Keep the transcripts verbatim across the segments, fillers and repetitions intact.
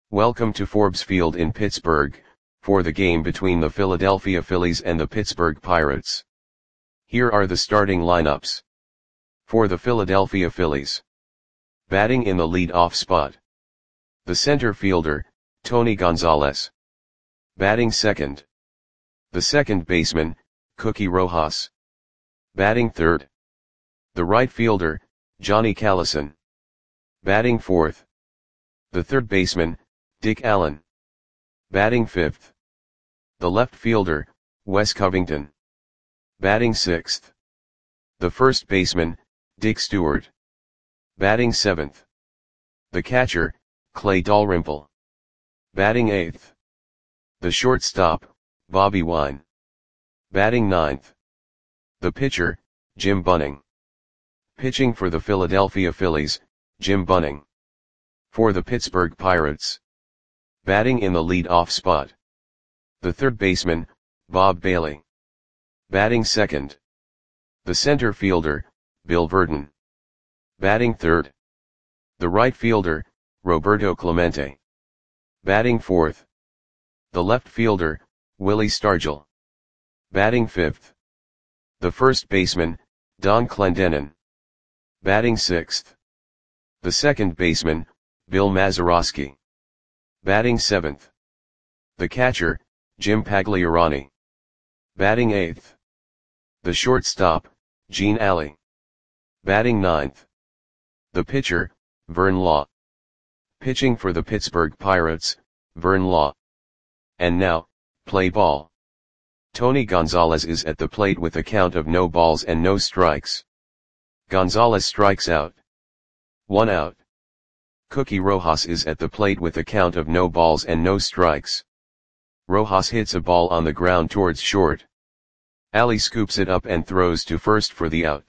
Welcome to Forbes Field in Pittsburgh, for the game between the Philadelphia Phillies and the Pittsburgh Pirates. Here are the starting lineups. For the Philadelphia Phillies. Batting in the lead-off spot. The center fielder, Tony Gonzalez. Batting second. The second baseman, Cookie Rojas. Batting third. The right fielder, Johnny Callison. Batting fourth. The third baseman, Dick Allen. Batting fifth. The left fielder, Wes Covington. Batting sixth. The first baseman, Dick Stewart. Batting seventh. The catcher, Clay Dalrymple. Batting eighth. The shortstop, Bobby Wine. Batting ninth. The pitcher, Jim Bunning. Pitching for the Philadelphia Phillies, Jim Bunning. For the Pittsburgh Pirates. Batting in the lead-off spot. The third baseman, Bob Bailey. Batting second. The center fielder, Bill Verdon. Batting third. The right fielder, Roberto Clemente. Batting fourth. The left fielder, Willie Stargell. Batting fifth. The first baseman, Don Clendenon. Batting sixth. The second baseman, Bill Mazeroski. Batting seventh. The catcher, Jim Pagliarani. Batting eighth. The shortstop, Gene Alley. Batting ninth. The pitcher, Vern Law. Pitching for the Pittsburgh Pirates, Vern Law. And now, play ball. Tony Gonzalez is at the plate with a count of no balls and no strikes. Gonzalez strikes out. One out. Cookie Rojas is at the plate with a count of no balls and no strikes. Rojas hits a ball on the ground towards short. Alley scoops it up and throws to first for the out.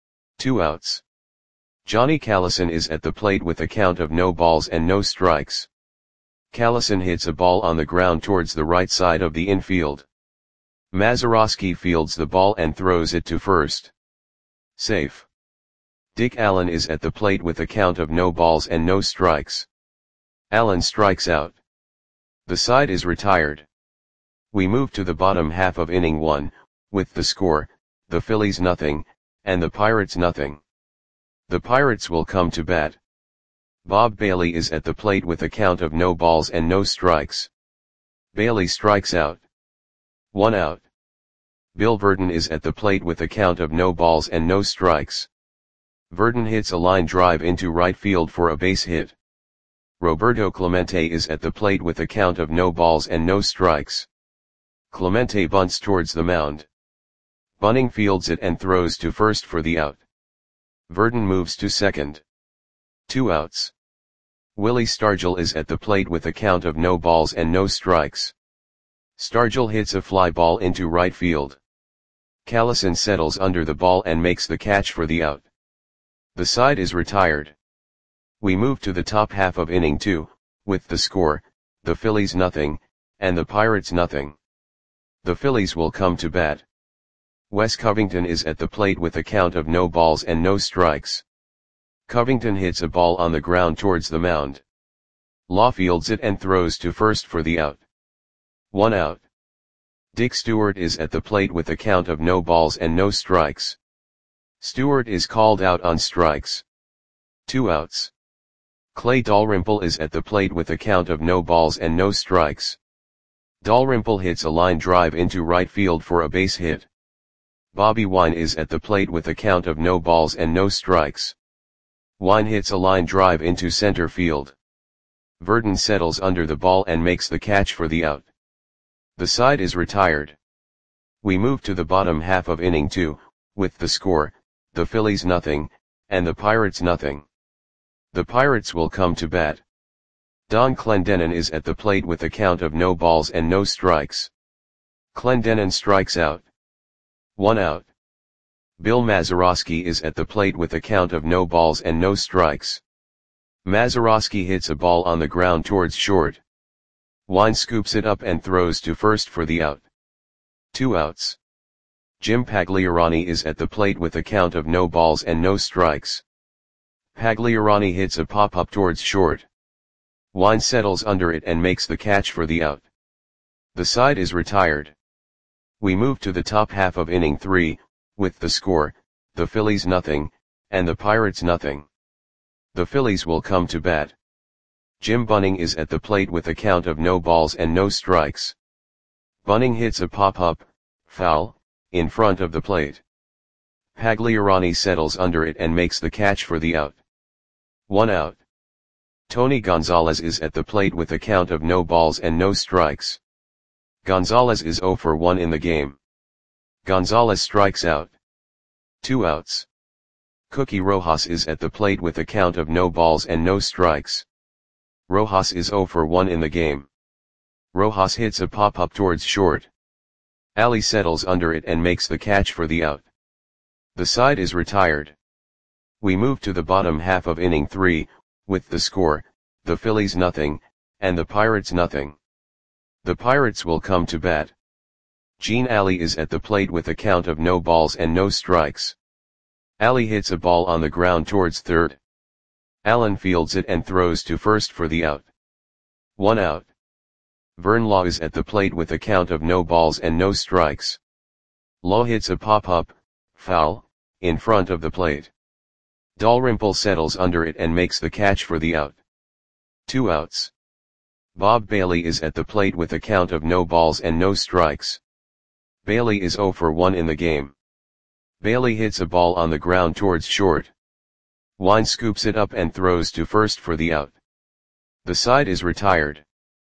Two outs. Johnny Callison is at the plate with a count of no balls and no strikes. Callison hits a ball on the ground towards the right side of the infield. Mazeroski fields the ball and throws it to first. Safe. Dick Allen is at the plate with a count of no balls and no strikes. Allen strikes out. The side is retired. We move to the bottom half of inning one, with the score, the Phillies nothing, and the Pirates nothing. The Pirates will come to bat. Bob Bailey is at the plate with a count of no balls and no strikes. Bailey strikes out. One out. Bill Verdon is at the plate with a count of no balls and no strikes. Verdon hits a line drive into right field for a base hit. Roberto Clemente is at the plate with a count of no balls and no strikes. Clemente bunts towards the mound. Bunning fields it and throws to first for the out. Verdon moves to second. Two outs. Willie Stargell is at the plate with a count of no balls and no strikes. Stargell hits a fly ball into right field. Callison settles under the ball and makes the catch for the out. The side is retired. We move to the top half of inning two, with the score, the Phillies nothing, and the Pirates nothing. The Phillies will come to bat. Wes Covington is at the plate with a count of no balls and no strikes. Covington hits a ball on the ground towards the mound. Law fields it and throws to first for the out. One out. Dick Stewart is at the plate with a count of no balls and no strikes. Stewart is called out on strikes. Two outs. Clay Dalrymple is at the plate with a count of no balls and no strikes. Dalrymple hits a line drive into right field for a base hit. Bobby Wine is at the plate with a count of no balls and no strikes. Wine hits a line drive into center field. Verdon settles under the ball and makes the catch for the out. The side is retired. We move to the bottom half of inning two, with the score, the Phillies nothing, and the Pirates nothing. The Pirates will come to bat. Don Clendenon is at the plate with a count of no balls and no strikes. Clendenon strikes out. One out. Bill Mazeroski is at the plate with a count of no balls and no strikes. Mazeroski hits a ball on the ground towards short. Wine scoops it up and throws to first for the out. Two outs. Jim Pagliarani is at the plate with a count of no balls and no strikes. Pagliarani hits a pop-up towards short. Wine settles under it and makes the catch for the out. The side is retired. We move to the top half of inning three, with the score, the Phillies nothing, and the Pirates nothing. The Phillies will come to bat. Jim Bunning is at the plate with a count of no balls and no strikes. Bunning hits a pop-up, foul, in front of the plate. Pagliarani settles under it and makes the catch for the out. One out. Tony Gonzalez is at the plate with a count of no balls and no strikes. Gonzalez is zero for one in the game. Gonzalez strikes out. Two outs. Cookie Rojas is at the plate with a count of no balls and no strikes. Rojas is zero for one in the game. Rojas hits a pop-up towards short. Ali settles under it and makes the catch for the out. The side is retired. We move to the bottom half of inning three, with the score, the Phillies nothing, and the Pirates nothing. The Pirates will come to bat. Gene Ali is at the plate with a count of no balls and no strikes. Ali hits a ball on the ground towards third. Allen fields it and throws to first for the out. One out. Vern Law is at the plate with a count of no balls and no strikes. Law hits a pop-up, foul, in front of the plate. Dalrymple settles under it and makes the catch for the out. Two outs. Bob Bailey is at the plate with a count of no balls and no strikes. Bailey is zero for one in the game. Bailey hits a ball on the ground towards short. Wine scoops it up and throws to first for the out. The side is retired.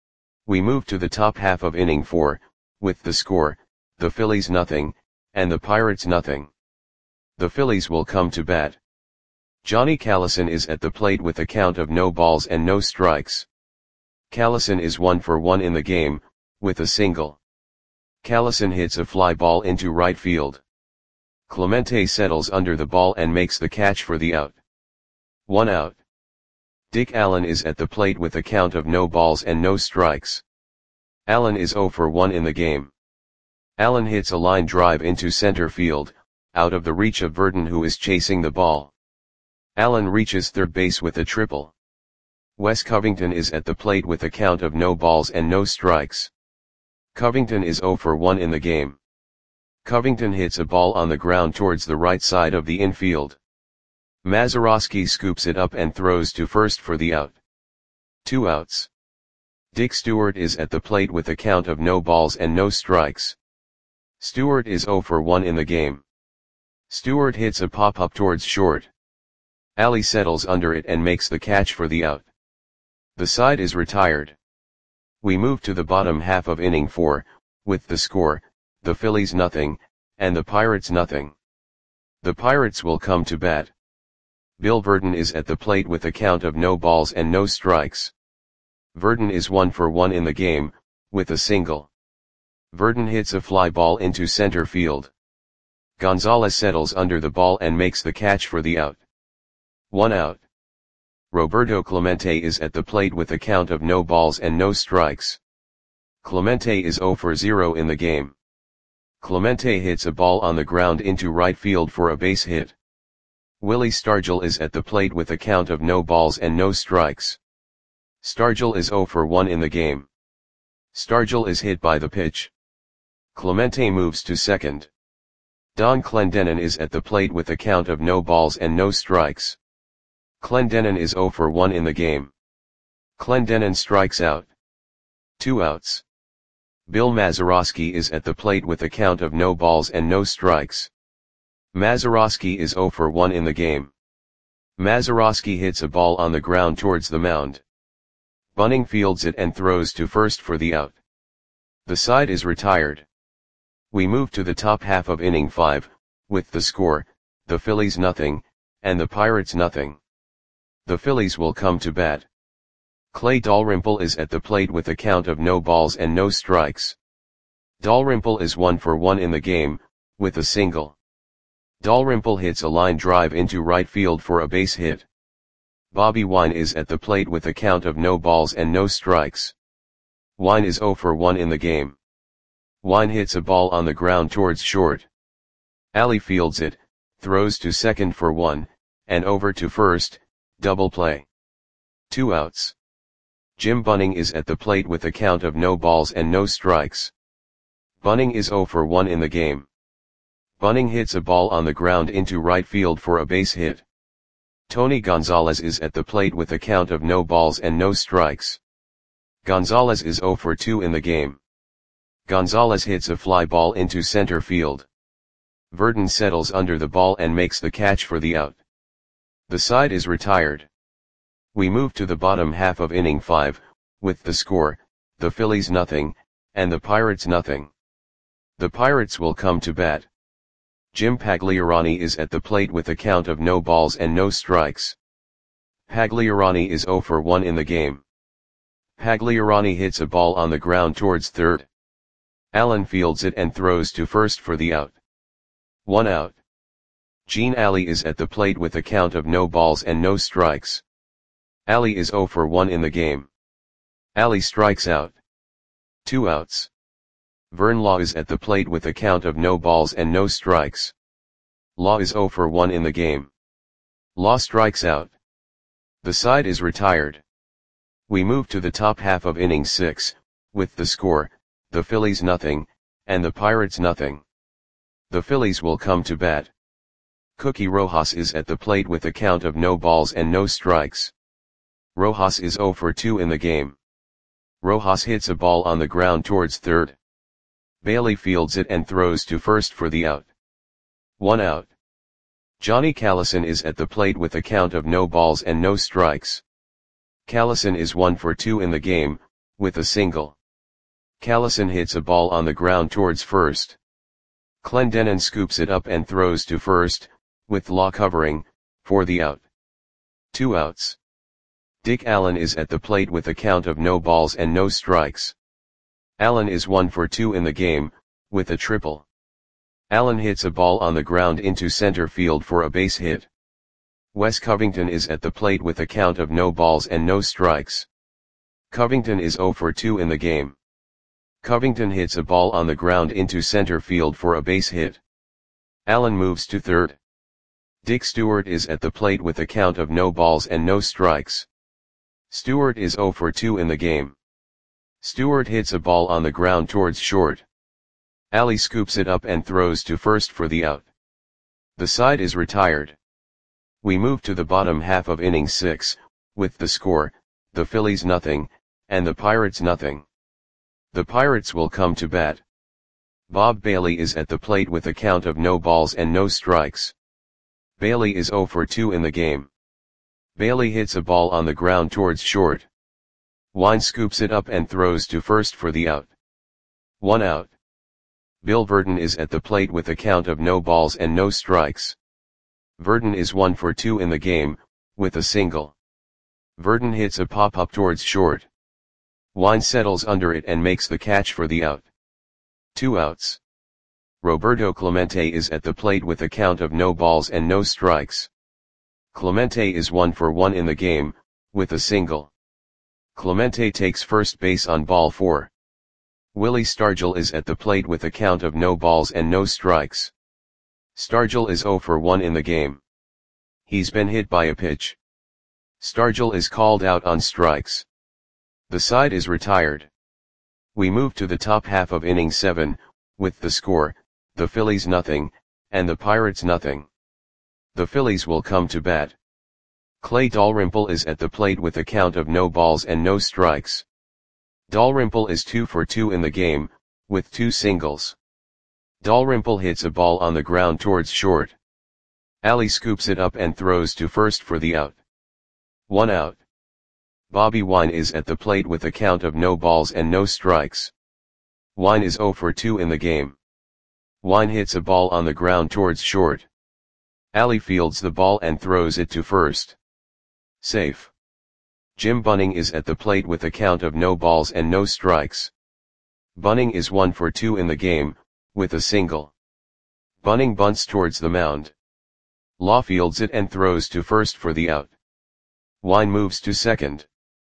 We move to the top half of inning four, with the score, the Phillies nothing, and the Pirates nothing. The Phillies will come to bat. Johnny Callison is at the plate with a count of no balls and no strikes. Callison is one for one in the game, with a single. Callison hits a fly ball into right field. Clemente settles under the ball and makes the catch for the out. One out. Dick Allen is at the plate with a count of no balls and no strikes. Allen is zero for one in the game. Allen hits a line drive into center field, out of the reach of Verdon, who is chasing the ball. Allen reaches third base with a triple. Wes Covington is at the plate with a count of no balls and no strikes. Covington is zero for one in the game. Covington hits a ball on the ground towards the right side of the infield. Mazeroski scoops it up and throws to first for the out. Two outs. Dick Stewart is at the plate with a count of no balls and no strikes. Stewart is zero for one in the game. Stewart hits a pop-up towards short. Ali settles under it and makes the catch for the out. The side is retired. We move to the bottom half of inning four, with the score, the Phillies nothing, and the Pirates nothing. The Pirates will come to bat. Bill Verdon is at the plate with a count of no balls and no strikes. Verdon is one for one in the game, with a single. Verdon hits a fly ball into center field. Gonzalez settles under the ball and makes the catch for the out. One out. Roberto Clemente is at the plate with a count of no balls and no strikes. Clemente is zero for zero in the game. Clemente hits a ball on the ground into right field for a base hit. Willie Stargell is at the plate with a count of no balls and no strikes. Stargell is zero for one in the game. Stargell is hit by the pitch. Clemente moves to second. Don Clendenon is at the plate with a count of no balls and no strikes. Clendenon is zero for one in the game. Clendenon strikes out. Two outs. Bill Mazeroski is at the plate with a count of no balls and no strikes. Mazeroski is zero for one in the game. Mazeroski hits a ball on the ground towards the mound. Bunning fields it and throws to first for the out. The side is retired. We move to the top half of inning five, with the score, the Phillies nothing, and the Pirates nothing. The Phillies will come to bat. Clay Dalrymple is at the plate with a count of no balls and no strikes. Dalrymple is one for one in the game, with a single. Dalrymple hits a line drive into right field for a base hit. Bobby Wine is at the plate with a count of no balls and no strikes. Wine is zero for one in the game. Wine hits a ball on the ground towards short. Ali fields it, throws to second for one, and over to first, double play. Two outs. Jim Bunning is at the plate with a count of no balls and no strikes. Bunning is zero for one in the game. Bunning hits a ball on the ground into right field for a base hit. Tony Gonzalez is at the plate with a count of no balls and no strikes. Gonzalez is zero for two in the game. Gonzalez hits a fly ball into center field. Verdon settles under the ball and makes the catch for the out. The side is retired. We move to the bottom half of inning five, with the score, the Phillies nothing, and the Pirates nothing. The Pirates will come to bat. Jim Pagliarani is at the plate with a count of no balls and no strikes. Pagliarani is zero for one in the game. Pagliarani hits a ball on the ground towards third. Allen fields it and throws to first for the out. One out. Gene Alley is at the plate with a count of no balls and no strikes. Alley is zero for one in the game. Alley strikes out. Two outs. Vern Law is at the plate with a count of no balls and no strikes. Law is zero for one in the game. Law strikes out. The side is retired. We move to the top half of inning six, with the score, the Phillies nothing, and the Pirates nothing. The Phillies will come to bat. Cookie Rojas is at the plate with a count of no balls and no strikes. Rojas is zero for two in the game. Rojas hits a ball on the ground towards third. Bailey fields it and throws to first for the out. One out. Johnny Callison is at the plate with a count of no balls and no strikes. Callison is one for two in the game, with a single. Callison hits a ball on the ground towards first. Clendenon scoops it up and throws to first, with Law covering, for the out. Two outs. Dick Allen is at the plate with a count of no balls and no strikes. Allen is one for two in the game, with a triple. Allen hits a ball on the ground into center field for a base hit. Wes Covington is at the plate with a count of no balls and no strikes. Covington is zero for two in the game. Covington hits a ball on the ground into center field for a base hit. Allen moves to third. Dick Stewart is at the plate with a count of no balls and no strikes. Stewart is zero for two in the game. Stewart hits a ball on the ground towards short. Alley scoops it up and throws to first for the out. The side is retired. We move to the bottom half of inning six, with the score, the Phillies nothing, and the Pirates nothing. The Pirates will come to bat. Bob Bailey is at the plate with a count of no balls and no strikes. Bailey is zero for two in the game. Bailey hits a ball on the ground towards short. Wine scoops it up and throws to first for the out. One out. Bill Verdon is at the plate with a count of no balls and no strikes. Verdon is one for two in the game, with a single. Verdon hits a pop-up towards short. Wine settles under it and makes the catch for the out. Two outs. Roberto Clemente is at the plate with a count of no balls and no strikes. Clemente is one for one in the game, with a single. Clemente takes first base on ball four. Willie Stargell is at the plate with a count of no balls and no strikes. Stargell is zero for one in the game. He's been hit by a pitch. Stargell is called out on strikes. The side is retired. We move to the top half of inning seven, with the score, the Phillies nothing, and the Pirates nothing. The Phillies will come to bat. Clay Dalrymple is at the plate with a count of no balls and no strikes. Dalrymple is two for two in the game, with two singles. Dalrymple hits a ball on the ground towards short. Alley scoops it up and throws to first for the out. One out. Bobby Wine is at the plate with a count of no balls and no strikes. Wine is zero for two in the game. Wine hits a ball on the ground towards short. Alley fields the ball and throws it to first. Safe. Jim Bunning is at the plate with a count of no balls and no strikes. Bunning is one for two in the game, with a single. Bunning bunts towards the mound. Law fields it and throws to first for the out. Wine moves to second.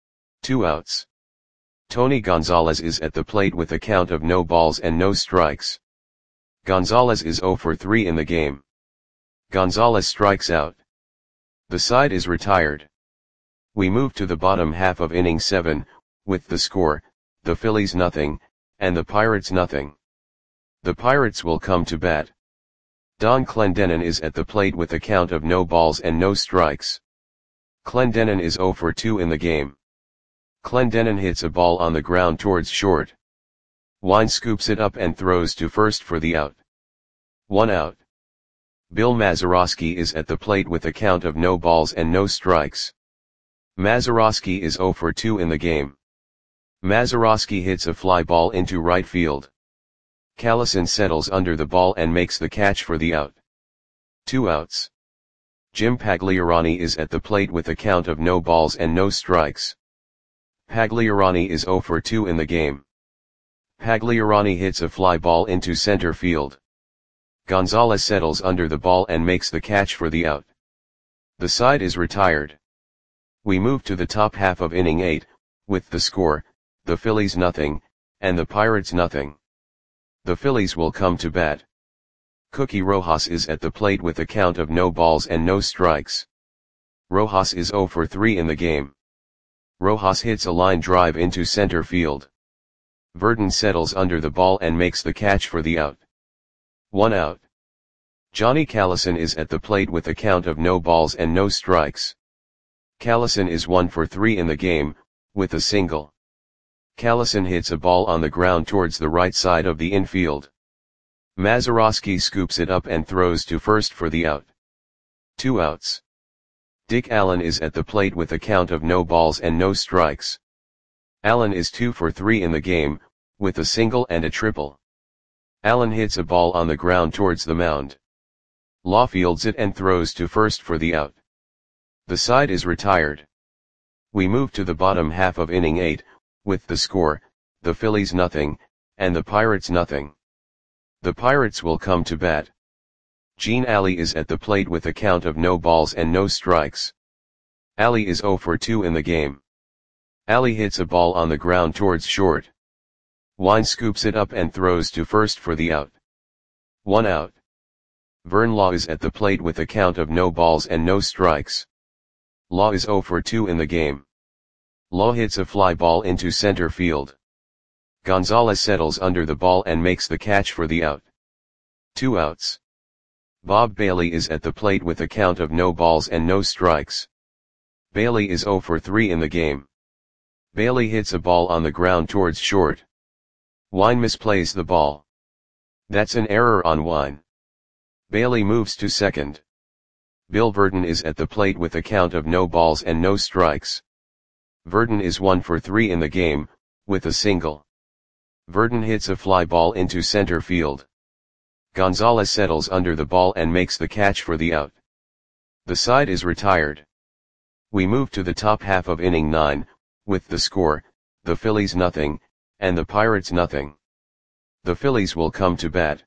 Two outs. Tony Gonzalez is at the plate with a count of no balls and no strikes. Gonzalez is zero for three in the game. Gonzalez strikes out. The side is retired. We move to the bottom half of inning seven, with the score, the Phillies nothing, and the Pirates nothing. The Pirates will come to bat. Don Clendenon is at the plate with a count of no balls and no strikes. Clendenon is oh for two in the game. Clendenon hits a ball on the ground towards short. Wine scoops it up and throws to first for the out. One out. Bill Mazeroski is at the plate with a count of no balls and no strikes. Mazeroski is oh for two in the game. Mazeroski hits a fly ball into right field. Callison settles under the ball and makes the catch for the out. Two outs. Jim Pagliarani is at the plate with a count of no balls and no strikes. Pagliarani is oh for two in the game. Pagliarani hits a fly ball into center field. Gonzalez settles under the ball and makes the catch for the out. The side is retired. We move to the top half of inning eight, with the score, the Phillies nothing, and the Pirates nothing. The Phillies will come to bat. Cookie Rojas is at the plate with a count of no balls and no strikes. Rojas is oh for three in the game. Rojas hits a line drive into center field. Verdon settles under the ball and makes the catch for the out. One out. Johnny Callison is at the plate with a count of no balls and no strikes. Callison is one for three in the game, with a single. Callison hits a ball on the ground towards the right side of the infield. Mazeroski scoops it up and throws to first for the out. Two outs. Dick Allen is at the plate with a count of no balls and no strikes. Allen is two for three in the game, with a single and a triple. Allen hits a ball on the ground towards the mound. Law fields it and throws to first for the out. The side is retired. We move to the bottom half of inning eight, with the score, the Phillies nothing, and the Pirates nothing. The Pirates will come to bat. Gene Alley is at the plate with a count of no balls and no strikes. Alley is oh for two in the game. Alley hits a ball on the ground towards short. Wine scoops it up and throws to first for the out. One out. Vern Law is at the plate with a count of no balls and no strikes. Law is oh for two in the game. Law hits a fly ball into center field. Gonzalez settles under the ball and makes the catch for the out. Two outs. Bob Bailey is at the plate with a count of no balls and no strikes. Bailey is oh for three in the game. Bailey hits a ball on the ground towards short. Wine misplays the ball. That's an error on Wine. Bailey moves to second. Bill Verdon is at the plate with a count of no balls and no strikes. Verdon is one for three in the game, with a single. Verdon hits a fly ball into center field. Gonzalez settles under the ball and makes the catch for the out. The side is retired. We move to the top half of inning nine, with the score, the Phillies nothing, and the Pirates nothing. The Phillies will come to bat.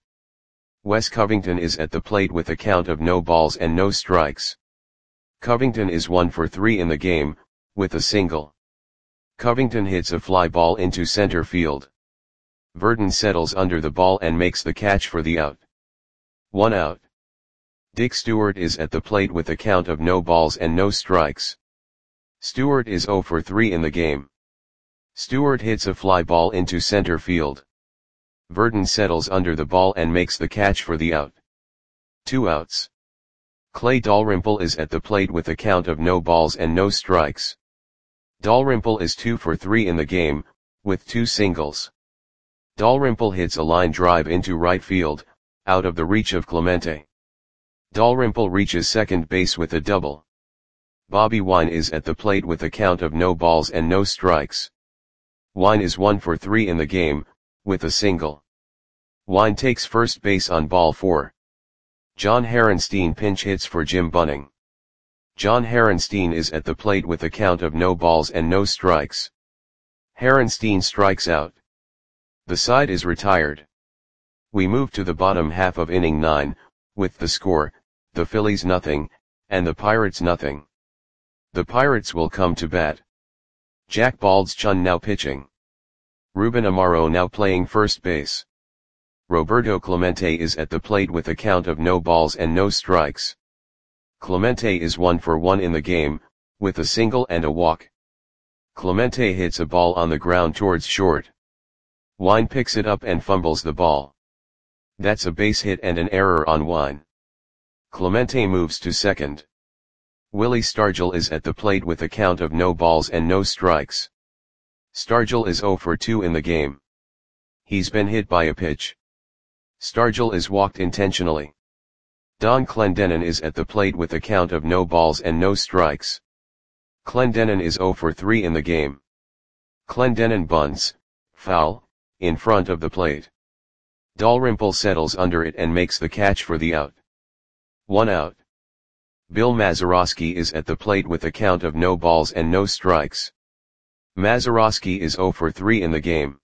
Wes Covington is at the plate with a count of no balls and no strikes. Covington is one for three in the game, with a single. Covington hits a fly ball into center field. Verdon settles under the ball and makes the catch for the out. One out. Dick Stewart is at the plate with a count of no balls and no strikes. Stewart is oh for three in the game. Stewart hits a fly ball into center field. Verdon settles under the ball and makes the catch for the out. Two outs. Clay Dalrymple is at the plate with a count of no balls and no strikes. Dalrymple is two for three in the game, with two singles. Dalrymple hits a line drive into right field, out of the reach of Clemente. Dalrymple reaches second base with a double. Bobby Wine is at the plate with a count of no balls and no strikes. Wine is one for three in the game, with a single. Wine takes first base on ball four. John Herenstein pinch hits for Jim Bunning. John Herenstein is at the plate with a count of no balls and no strikes. Herenstein strikes out. The side is retired. We move to the bottom half of inning nine, with the score, the Phillies nothing, and the Pirates nothing. The Pirates will come to bat. Jack Baldschun now pitching. Ruben Amaro now playing first base. Roberto Clemente is at the plate with a count of no balls and no strikes. Clemente is one for one in the game, with a single and a walk. Clemente hits a ball on the ground towards short. Wine picks it up and fumbles the ball. That's a base hit and an error on Wine. Clemente moves to second. Willie Stargell is at the plate with a count of no balls and no strikes. Stargell is zero for two in the game. He's been hit by a pitch. Stargell is walked intentionally. Don Clendenon is at the plate with a count of no balls and no strikes. Clendenon is zero for three in the game. Clendenon bunts, foul, in front of the plate. Dalrymple settles under it and makes the catch for the out. One out. Bill Mazeroski is at the plate with a count of no balls and no strikes. Mazeroski is zero for three in the game.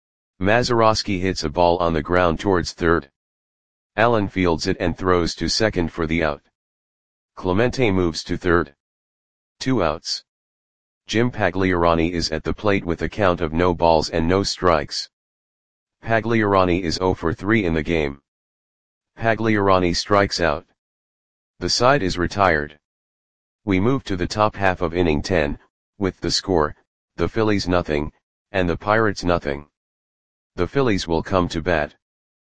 Mazeroski hits a ball on the ground towards third. Allen fields it and throws to second for the out. Clemente moves to third. Two outs. Jim Pagliarani is at the plate with a count of no balls and no strikes. Pagliarani is zero for three in the game. Pagliarani strikes out. The side is retired. We move to the top half of inning ten, with the score, the Phillies nothing, and the Pirates nothing. The Phillies will come to bat.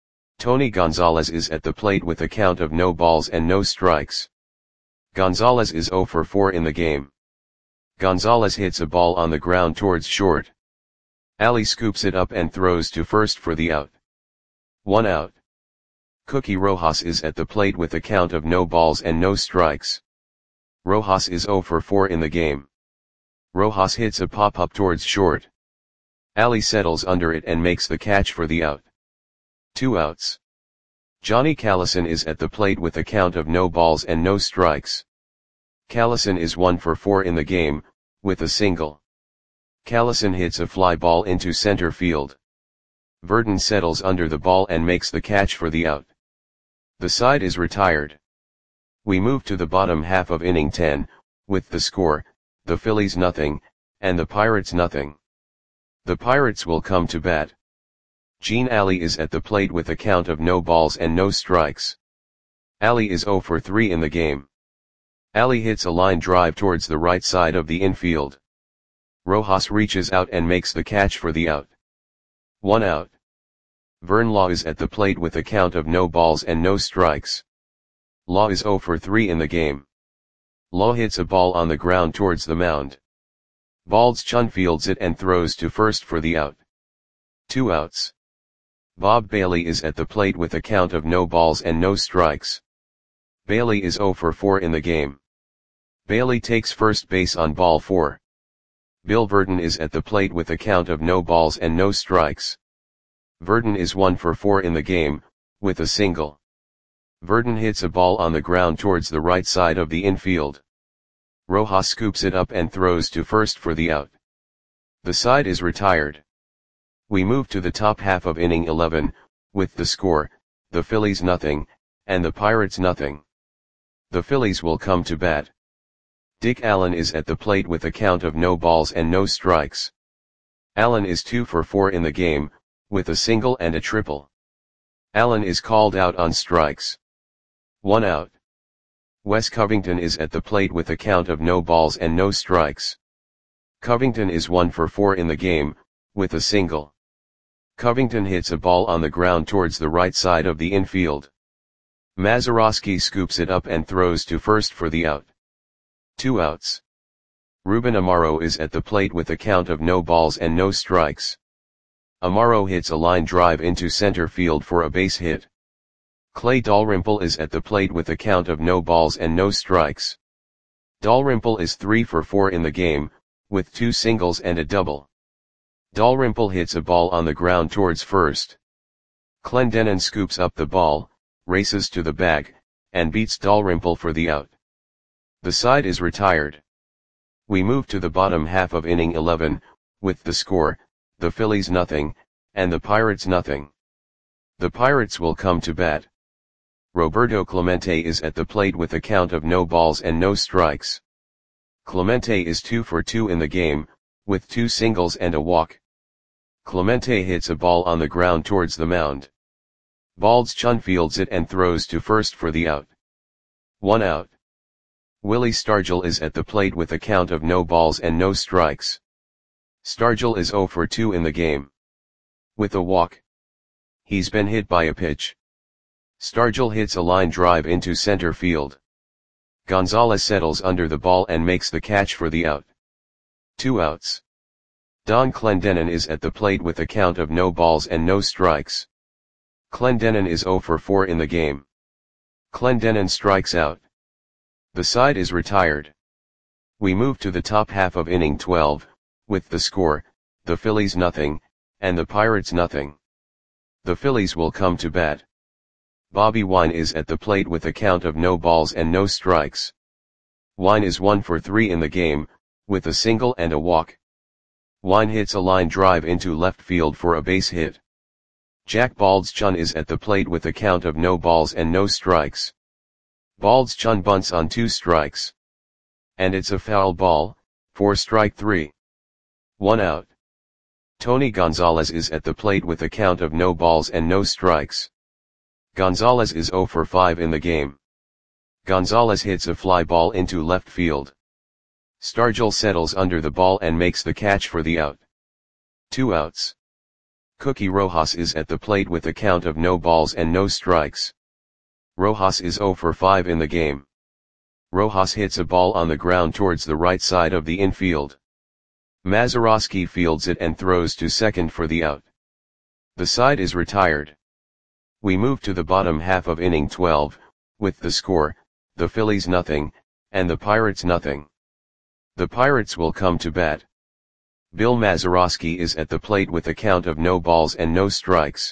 Tony Gonzalez is at the plate with a count of no balls and no strikes. Gonzalez is zero for four in the game. Gonzalez hits a ball on the ground towards short. Ali scoops it up and throws to first for the out. One out. Cookie Rojas is at the plate with a count of no balls and no strikes. Rojas is zero for four in the game. Rojas hits a pop-up towards short. Ali settles under it and makes the catch for the out. Two outs. Johnny Callison is at the plate with a count of no balls and no strikes. Callison is one for four in the game, with a single. Callison hits a fly ball into center field. Verdon settles under the ball and makes the catch for the out. The side is retired. We move to the bottom half of inning ten, with the score, the Phillies nothing, and the Pirates nothing. The Pirates will come to bat. Gene Alley is at the plate with a count of no balls and no strikes. Alley is zero for three in the game. Alley hits a line drive towards the right side of the infield. Rojas reaches out and makes the catch for the out. One out. Vern Law is at the plate with a count of no balls and no strikes. Law is zero for three in the game. Law hits a ball on the ground towards the mound. Balds Chun fields it and throws to first for the out. Two outs. Bob Bailey is at the plate with a count of no balls and no strikes. Bailey is zero for four in the game. Bailey takes first base on ball four. Bill Verdon is at the plate with a count of no balls and no strikes. Verdon is one for four in the game, with a single. Verdon hits a ball on the ground towards the right side of the infield. Rojas scoops it up and throws to first for the out. The side is retired. We move to the top half of inning eleven, with the score, the Phillies nothing, and the Pirates nothing. The Phillies will come to bat. Dick Allen is at the plate with a count of no balls and no strikes. Allen is two for four in the game, with a single and a triple. Allen is called out on strikes. One out. Wes Covington is at the plate with a count of no balls and no strikes. Covington is one for four in the game, with a single. Covington hits a ball on the ground towards the right side of the infield. Mazeroski scoops it up and throws to first for the out. Two outs. Ruben Amaro is at the plate with a count of no balls and no strikes. Amaro hits a line drive into center field for a base hit. Clay Dalrymple is at the plate with a count of no balls and no strikes. Dalrymple is three for four in the game, with two singles and a double. Dalrymple hits a ball on the ground towards first. Clendenon scoops up the ball, races to the bag, and beats Dalrymple for the out. The side is retired. We move to the bottom half of inning eleven, with the score, the Phillies nothing, and the Pirates nothing. The Pirates will come to bat. Roberto Clemente is at the plate with a count of no balls and no strikes. Clemente is two for two in the game, with two singles and a walk. Clemente hits a ball on the ground towards the mound. Balds Chun fields it and throws to first for the out. One out. Willie Stargell is at the plate with a count of no balls and no strikes. Stargell is zero for two in the game. With a walk. He's been hit by a pitch. Stargell hits a line drive into center field. Gonzalez settles under the ball and makes the catch for the out. Two outs. Don Clendenon is at the plate with a count of no balls and no strikes. Clendenon is zero for four in the game. Clendenon strikes out. The side is retired. We move to the top half of inning twelve, with the score, the Phillies nothing, and the Pirates nothing. The Phillies will come to bat. Bobby Wine is at the plate with a count of no balls and no strikes. Wine is one for three in the game, with a single and a walk. Wine hits a line drive into left field for a base hit. Jack Baldschun is at the plate with a count of no balls and no strikes. Baldschun bunts on two strikes. And it's a foul ball, for strike three. One out. Tony Gonzalez is at the plate with a count of no balls and no strikes. Gonzalez is zero for five in the game. Gonzalez hits a fly ball into left field. Stargell settles under the ball and makes the catch for the out. Two outs. Cookie Rojas is at the plate with a count of no balls and no strikes. Rojas is zero for five in the game. Rojas hits a ball on the ground towards the right side of the infield. Mazeroski fields it and throws to second for the out. The side is retired. We move to the bottom half of inning twelve, with the score, the Phillies nothing, and the Pirates nothing. The Pirates will come to bat. Bill Mazeroski is at the plate with a count of no balls and no strikes.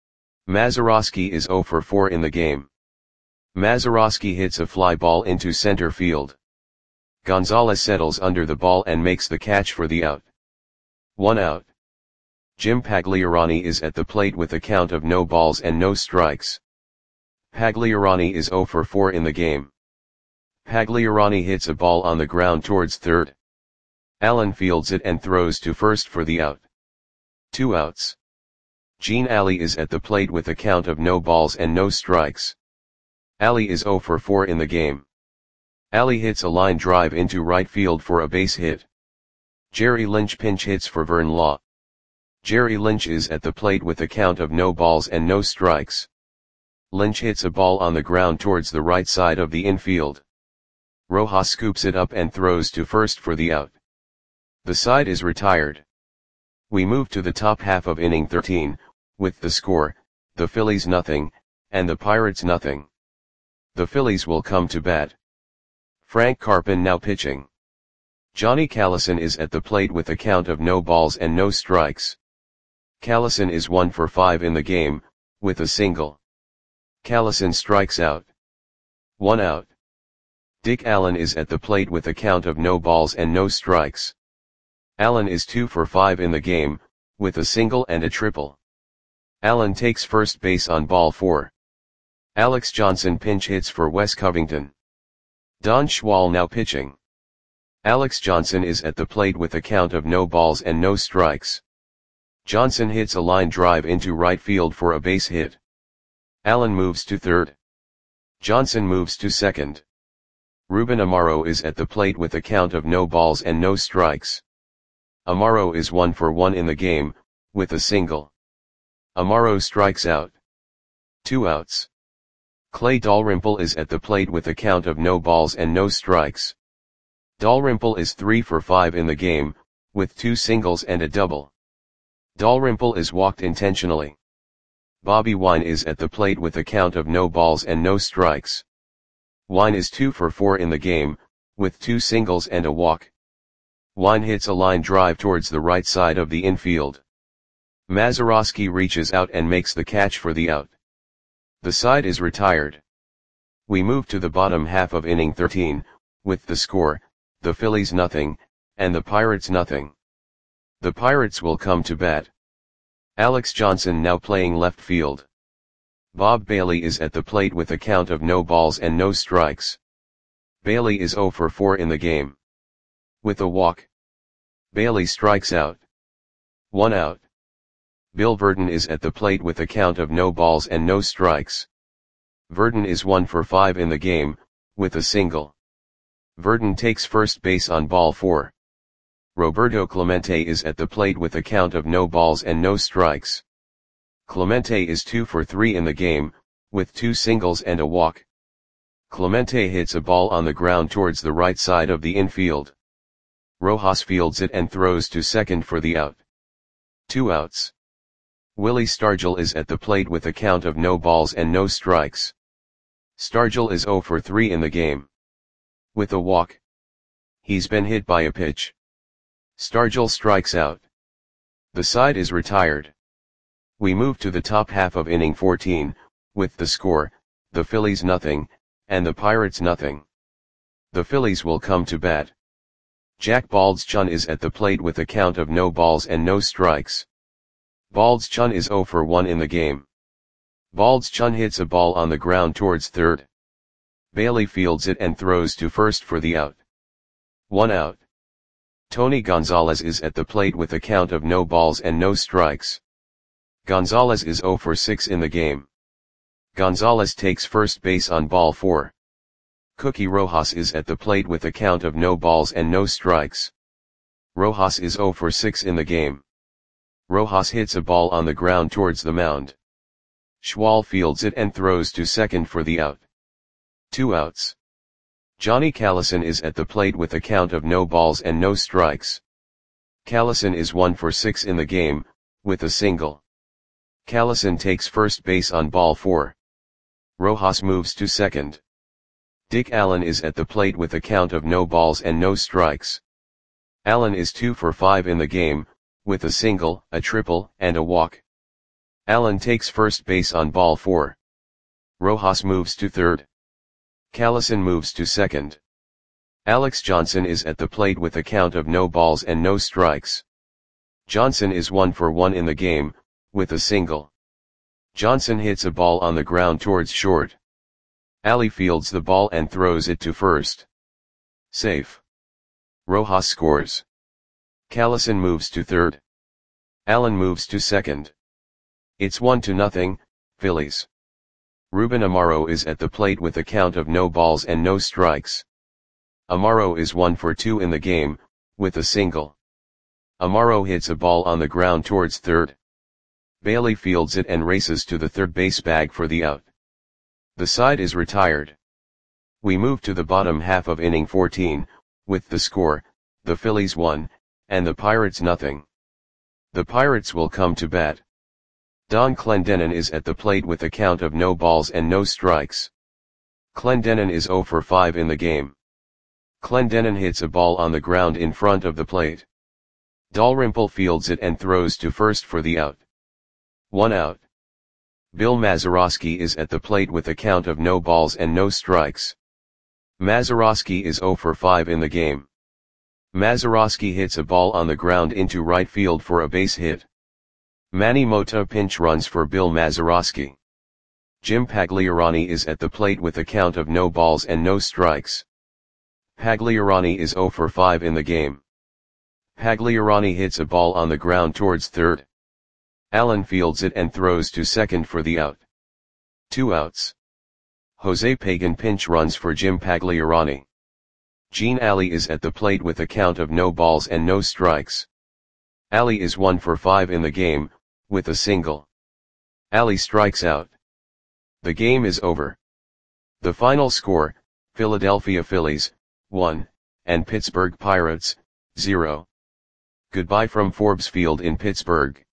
Mazeroski is zero for four in the game. Mazeroski hits a fly ball into center field. Gonzalez settles under the ball and makes the catch for the out. One out. Jim Pagliarani is at the plate with a count of no balls and no strikes. Pagliarani is zero for four in the game. Pagliarani hits a ball on the ground towards third. Allen fields it and throws to first for the out. Two outs. Gene Alley is at the plate with a count of no balls and no strikes. Alley is zero for four in the game. Alley hits a line drive into right field for a base hit. Jerry Lynch pinch hits for Vern Law. Jerry Lynch is at the plate with a count of no balls and no strikes. Lynch hits a ball on the ground towards the right side of the infield. Rojas scoops it up and throws to first for the out. The side is retired. We move to the top half of inning thirteen, with the score, the Phillies nothing, and the Pirates nothing. The Phillies will come to bat. Frank Carpin now pitching. Johnny Callison is at the plate with a count of no balls and no strikes. Callison is one for five in the game, with a single. Callison strikes out. One out. Dick Allen is at the plate with a count of no balls and no strikes. Allen is two for five in the game, with a single and a triple. Allen takes first base on ball four. Alex Johnson pinch hits for Wes Covington. Don Schwal now pitching. Alex Johnson is at the plate with a count of no balls and no strikes. Johnson hits a line drive into right field for a base hit. Allen moves to third. Johnson moves to second. Ruben Amaro is at the plate with a count of no balls and no strikes. Amaro is one for one in the game, with a single. Amaro strikes out. Two outs. Clay Dalrymple is at the plate with a count of no balls and no strikes. Dalrymple is three for five in the game, with two singles and a double. Dalrymple is walked intentionally. Bobby Wine is at the plate with a count of no balls and no strikes. Wine is two for four in the game, with two singles and a walk. Wine hits a line drive towards the right side of the infield. Mazeroski reaches out and makes the catch for the out. The side is retired. We move to the bottom half of inning thirteen, with the score, the Phillies nothing, and the Pirates nothing. The Pirates will come to bat. Alex Johnson now playing left field. Bob Bailey is at the plate with a count of no balls and no strikes. Bailey is zero for four in the game. With a walk. Bailey strikes out. One out. Bill Verdon is at the plate with a count of no balls and no strikes. Verdon is one for five in the game, with a single. Verdon takes first base on ball four. Roberto Clemente is at the plate with a count of no balls and no strikes. Clemente is two for three in the game, with two singles and a walk. Clemente hits a ball on the ground towards the right side of the infield. Rojas fields it and throws to second for the out. Two outs. Willie Stargell is at the plate with a count of no balls and no strikes. Stargell is zero for three in the game. With a walk. He's been hit by a pitch. Stargell strikes out. The side is retired. We move to the top half of inning fourteen, with the score, the Phillies nothing, and the Pirates nothing. The Phillies will come to bat. Jack Baldschun is at the plate with a count of no balls and no strikes. Baldschun is zero for one in the game. Baldschun hits a ball on the ground towards third. Bailey fields it and throws to first for the out. One out. Tony Gonzalez is at the plate with a count of no balls and no strikes. Gonzalez is zero for six in the game. Gonzalez takes first base on ball four. Cookie Rojas is at the plate with a count of no balls and no strikes. Rojas is zero for six in the game. Rojas hits a ball on the ground towards the mound. Schwal fields it and throws to second for the out. Two outs. Johnny Callison is at the plate with a count of no balls and no strikes. Callison is one for six in the game, with a single. Callison takes first base on ball four. Rojas moves to second. Dick Allen is at the plate with a count of no balls and no strikes. Allen is two for five in the game, with a single, a triple, and a walk. Allen takes first base on ball four. Rojas moves to third. Callison moves to second. Alex Johnson is at the plate with a count of no balls and no strikes. Johnson is one for one in the game, with a single. Johnson hits a ball on the ground towards short. Alley fields the ball and throws it to first. Safe. Rojas scores. Callison moves to third. Allen moves to second. It's one to nothing, Phillies. Ruben Amaro is at the plate with a count of no balls and no strikes. Amaro is one for two in the game, with a single. Amaro hits a ball on the ground towards third. Bailey fields it and races to the third base bag for the out. The side is retired. We move to the bottom half of inning fourteen, with the score, the Phillies one, and the Pirates nothing. The Pirates will come to bat. Don Clendenon is at the plate with a count of no balls and no strikes. Clendenon is zero for five in the game. Clendenon hits a ball on the ground in front of the plate. Dalrymple fields it and throws to first for the out. One out. Bill Mazeroski is at the plate with a count of no balls and no strikes. Mazeroski is zero for five in the game. Mazeroski hits a ball on the ground into right field for a base hit. Manny Mota pinch runs for Bill Mazeroski. Jim Pagliarani is at the plate with a count of no balls and no strikes. Pagliarani is zero for five in the game. Pagliarani hits a ball on the ground towards third. Allen fields it and throws to second for the out. Two outs. Jose Pagan pinch runs for Jim Pagliarani. Gene Alley is at the plate with a count of no balls and no strikes. Alley is one for five in the game, with a single. Alley strikes out. The game is over. The final score, Philadelphia Phillies, one, and Pittsburgh Pirates, zero. Goodbye from Forbes Field in Pittsburgh.